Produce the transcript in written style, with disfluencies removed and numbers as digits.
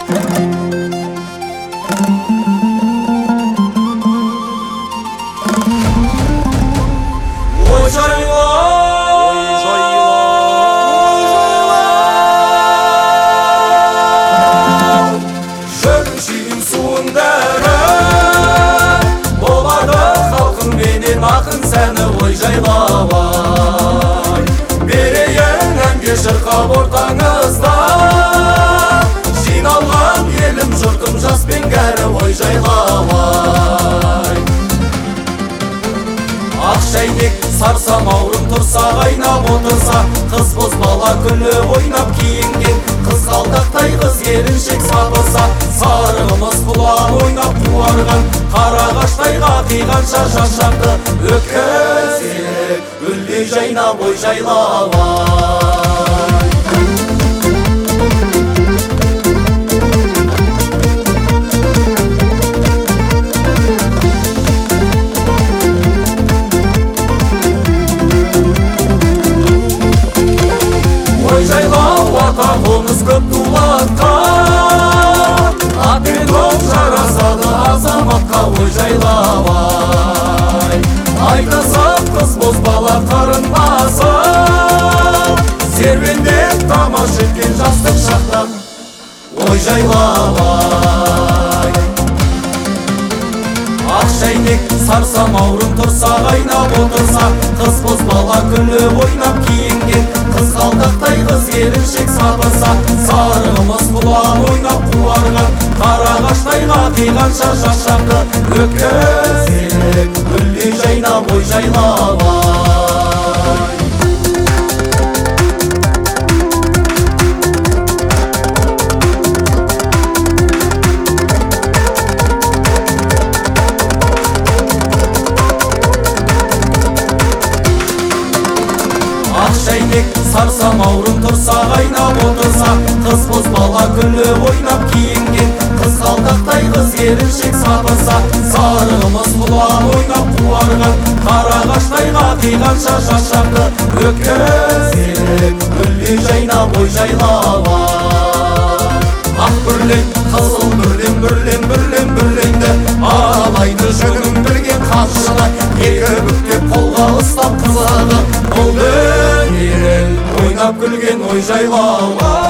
Шырқап ортаңызда жиналған елім жұртым жас пен кәрі ой жайлабай. Ақ шәйнек сарсамаурын тұрса қайнап отырса, қыз бозбала күлі ойнап киінген, қыз қалтақтай қыз келіншек сабырса, сарығымыз құлан ойнап қуарған, қарағаштай қиғанша шашақты өткізер гүлдей жайнап ой жайлабай. Қоныс көп тулатқан, ат пен оқ жарасады азаматқа ой жайлабай. Айтасам қыз бозбала қарындасым, серуендеп тамаш еткен жастық шақтан ой жайлабай. Ақ шәйнек сарсамаурын тұрса қайнап отырса, қыз бозбала күлі ойнап киінген, қыз қалтақтай қыз келіншек сабырса, сарығымыз құлан ойнап қуарған, қарағаштай қиғанша шашақты өткізер гүлдей жайнап ой жайлабай. Сарсамаурын тұрса қайнап отырса, қыз бозбала күлі ойнап киінген, қыз қалтақтай қыз келіншек сабырса, сарығымыз құлан ойнап қуарған, қарағаштай қиғанша шашақты өткізер гүлдей жайнап ой жайлабай. Ақ бүрлен, қызыл бүрлен, бүрлен, бүрлен, бүрленді, аралайды жүгін білген қамшыны, екі бүктеп қолға ұстап қызығы, бұл ойнап күлген ой жайлауға.